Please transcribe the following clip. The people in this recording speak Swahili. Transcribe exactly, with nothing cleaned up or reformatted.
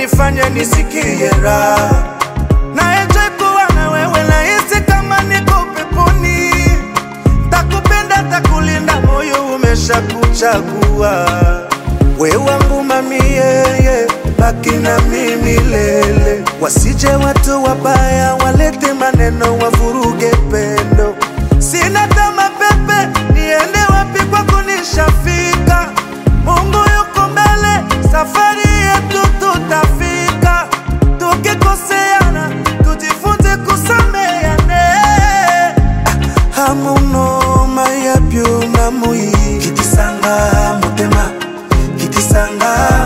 unifanye nisikie raha. Na enjoy kuwa na wewe na hisi kama niko peponi. Takupenda takulinda moyo umesha kuchagua. We wangu mamie, baki na mimi lele. Wasije watu wabaya walete maneno wavuruge pendo. Sina tama pepe, niende wapi kwa kunishafika. Mungu yuko mbele, safari yetu tutafika. Tukikoseana, tujifunze kusameheana. Hamuno mayapyo na mui. Kitisanga mutema, kitisanga